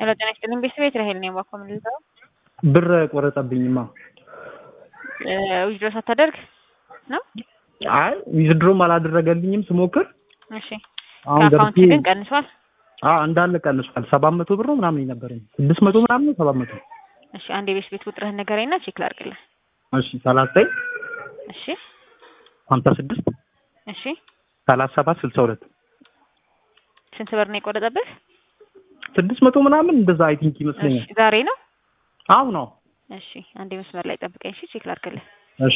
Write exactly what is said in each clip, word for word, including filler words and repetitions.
ሄሎ ጤና ይስጥልኝ ቤተሰቤት ራሄል ነኝ ባኮ ምልልታው ብር ቆረጠብኝማ እ ዊዝድሮ ሳታደርግ ነው አይ ዊዝድሮም አላደረገልኝም ስሞክር እሺ አሁን ከአካውንት ገብቼ ግን ቀንሷል አዎ እንዳለ ቀንሷል ሰባት መቶ ብር ነው ምናምን ነበረኝ ስድስት መቶ ምናምን ነው ሰባት መቶ እሺ አንዴ ቤት ቤት ቁጥርህን ንገረኝና ቼክ ላድርግልህ እሺ ሰላሳ ዘጠኝ እሺ ሀምሳ ስድስት እሺ ሰላሳ ሰባት ስልሳ ሁለት ስንት ብር ነው የቆረጠብህ ስድስት መቶ ምናምን እንደዛ አይ ቲንክ ይመስለኛል እሺ ዛሬ ነው አዎ ነው እሺ አንዴ መስመር ላይ ጠብቀኝ እሺ ቼክ ላድርግልህ እሺ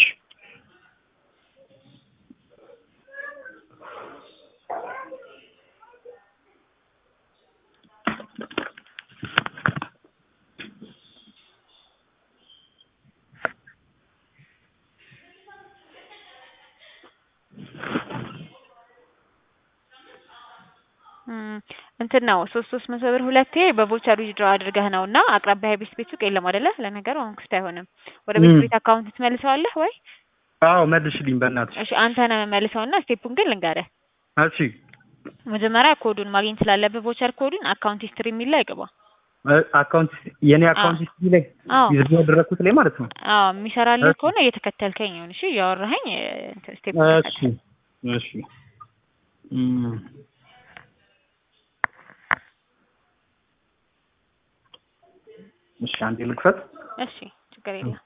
እንትን ነው ሶስት ሶስት መቶ ብር ሁለቴ በቮቸር ዊዝድሮ አድርገህ ነውና አቅራቢያ ቤት ቤት ሱቅ የለም አይደለ ለነገሩ አሁን ክፍት አይሆንም ወደ ቤት ቤት አካውንት ትመልሰዋለህ ወይ አዎ መልሽልኝ በእናትሽ እሺ አንተ ነህ መልሰውና ስቴፑን ግን ልንገርህ እሺ መጀመሪያ ኮዱን ማግኘት ስላለብህ ቮቸር ኮዱን አካውንት ሂስትሪ የሚል ላይ ግባ አካውንት የኔ አካውንት ሂስትሪ ላይ ዊዝድሮ ያደረኩት ላይ ማለት ነው አዎ የሚሰራልህ ከሆነ እየተከተልከኝ ይሁን እሺ ያወራኸኝ ስቴፕ እሺ እሺ እሺ አንዴ ልክፈት እሺ ችግር የለም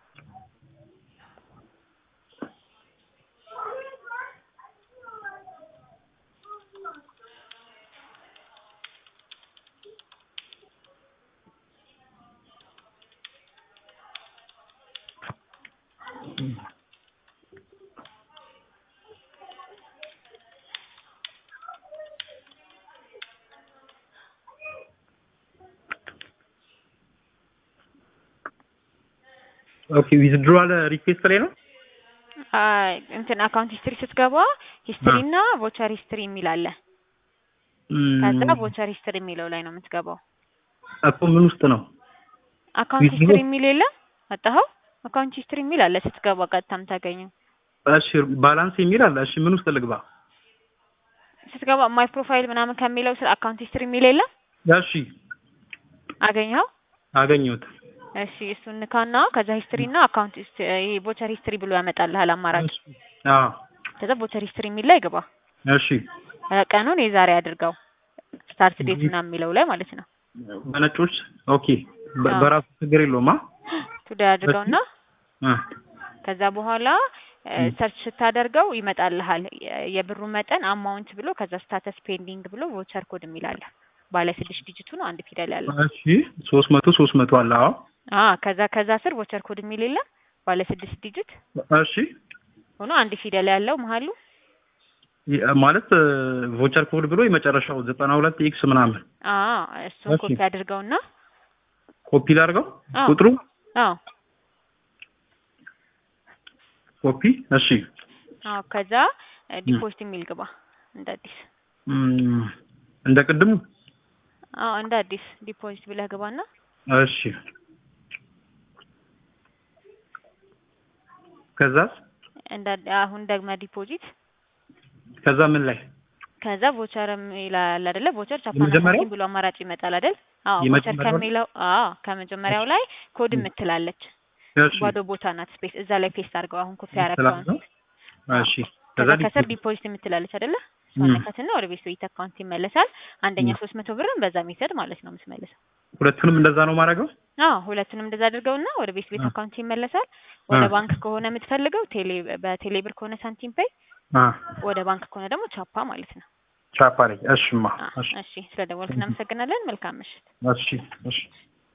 ኦኬ ዊዝድሮዋል ሪኩዌስት ላይ ነው አይ እንትን አካውንት ሂስትሪ ስትገባ ሂስትሪ እና ቮቸር ሂስትሪ የሚል አለ ከዛ ቮቸር ሂስትሪ የሚለው ላይ ነው የምትገባው እኮ ምን ውስጥ ነው አካውንት ሂስትሪ የሚል የለም አጣኸው አካውንት ሂስትሪ የሚል አለ ስትገባ ቀጥታም ታገኘው እሺ ባላንስ የሚል አለ እሺ ምን ውስጥ ልግባ ስትገባ ማይ ፕሮፋይል ምናምን ከሚለው ስለ አካውንት ሂስትሪ የሚል የለም እሺ አገኘኸው አገኘሁት እሺ እሱን ካና ከዛ ሂስትሪ እና አካውንት ይሄ ቮቸር ሂስትሪ ብሎ ያመጣልሃል አማራጭ አዎ ከዛ ቮቸር ሂስትሪ የሚል ላይ ግባ እሺ ቀኑን የዛሬ አድርገው ስታርት ዴት እና የሚለው ላይ ማለት ነው በነጮች ኦኬ በራሱ ችግር የለውም አ ቱዴይ አድርገውና ከዛ በኋላ ሰርች ስታደርገው ይመጣልሃል የብሩ መጠን አማውንት ብሎ ከዛ ስታተስ ፔንዲንግ ብሎ ቮቸር ኮድ የሚል አለ ባለ ስድስት ዲጂቱ ነው አንድ ፊደል ያለው እሺ ሶስት መቶ ሶስት መቶ አለ አዎ አ ከዛ ከዛ ስር ቮቸር ኮድ የሚል የለም ባለ ስድስት ዲጂት እሺ ሆኖ አንድ ፊደል ያለው መሃሉ ማለት ቮቸር ኮድ ብሎ የመጨረሻው ዘጠና ሁለት ኤክስ ምናምን አ እሱን ኮፒ አድርገውና ኮፒ ላድርገው ቁጥሩ አዎ ኮፒ እሺ አዎ ከዛ ዲፖዚት የሚል ግባ እንደ አዲስ እንደ ቅድሙ አዎ እንደ አዲስ ዲፖዚት ብለህ ግባና እሺ ከዛስ እንደ አሁን ደግመ ዲፖዚት ከዛ ምን ላይ ከዛ ቮቸርም ይላል አይደለ ቮቸር ቻፓን ብሎ አማራጭ ይመጣል አይደል አዎ ቮቸር ከሚለው አዎ ከመጀመሪያው ላይ ኮድ የምትላለች ባዶ ቦታ ናት ስፔስ እዛ ላይ ፔስት አድርገው አሁን ኮፒ አደረገው እሺ ከዛ ከስር ዲፖዚት የምትላለች አይደለ ሶነካትና ወደ ቤት ቤት አካውንት ይመለሳል አንደኛ ሶስት መቶ ብርን በዛ ሜተድ ማለት ነው የምትመልሰው ሁለቱንም እንደዛ ነው ማድረገው አዎ ሁለቱንም እንደዛ አድርገውና ወደ ቤት ቤት አካውንት ይመለሳል ወደ ባንክ ከሆነ የምትፈልገው ቴሌ በቴሌ ብር ከሆነ ሳንቲም ፔይ ወደ ባንክ ከሆነ ደግሞ ቻፓ ማለት ነው ቻፓ ላይ እሺማ እሺ ስለደወልክ እናመሰግናለን መልካም ምሽት እሺ እሺ